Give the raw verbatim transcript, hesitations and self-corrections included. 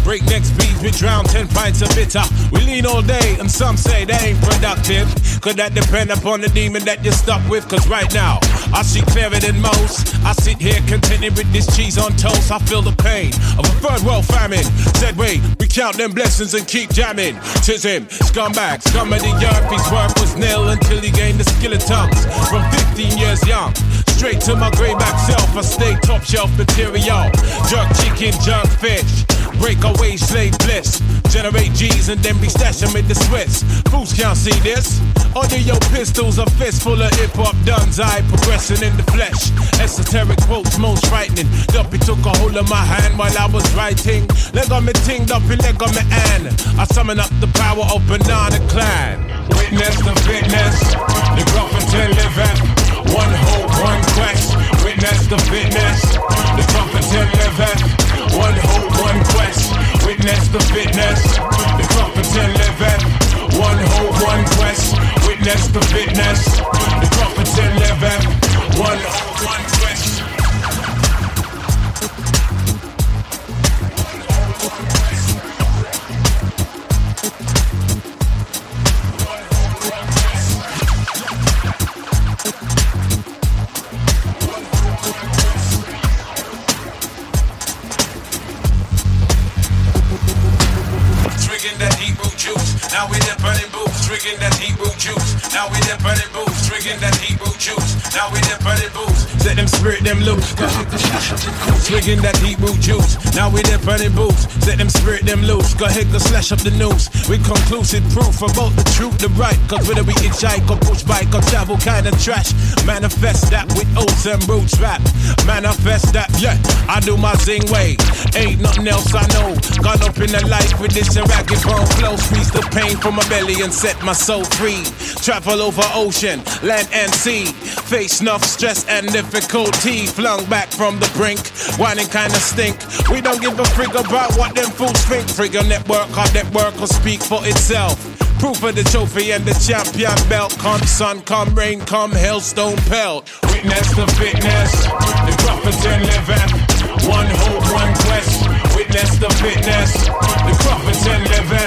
Breakneck speeds, we drown ten pints of bitter. We lean all day, and some say they ain't productive. Could that depend upon the demon that you're stuck with? Cause right now, I see clearer than most. I sit here contented with this cheese on toast. I feel the pain of a third world famine. Said wait, we count them blessings and keep jamming. Tis him, scumbag, scum of the earth. His work was nil until he gained the skill of tongues. From fifteen years young, straight to my greyback self, I stay top shelf material. Jerk chicken, jerk fish, break away slave bliss. Generate G's and then be stashing with the Swiss. Fools can't see this. Under your pistols, a fist full of hip-hop duns. I progressing in the flesh. Esoteric quotes most frightening. Duppy took a hold of my hand while I was writing. Leg on me ting, Duppy leg on me and I summon up the power of Banana Clan. Witness the fitness, the Gruffington live at. One hope, one quest. Witness the fitness, the Gruffington live at. One hope, one quest. Witness the fitness, the Gruffington live at. One hope, one quest. Witness the fitness, the Gruffington live at. One hope, one quest. Now we dip burning boots, drinking that Hebrew juice. Now we dip burning boots, drinking that Hebrew juice. Now we dip burning boots, set them spirit them loose. Drinking that Hebrew juice. Now we dip burning boots, set them spirit them loose. Go ahead, go slash up the news with conclusive proof about the truth, the right. Cause whether we hitchhike or push bike or travel kind of trash, manifest that with oats and roots rap. Manifest that, yeah, I do my zing way. Ain't nothing else I know. Gone up in the life with this ragged bone flow. Squeeze the pain from my belly and set my soul free. Travel over ocean, land and sea. Face enough stress and difficulty. Flung back from the brink, whining kinda stink. We don't give a frig about what them fools think. Frigga network, our network will speak for itself. Proof of the trophy and the champion belt. Come sun, come rain, come hailstone pelt. Witness the fitness, the Gruffington live at. One hope, one quest. Witness the fitness, the Gruffington live at.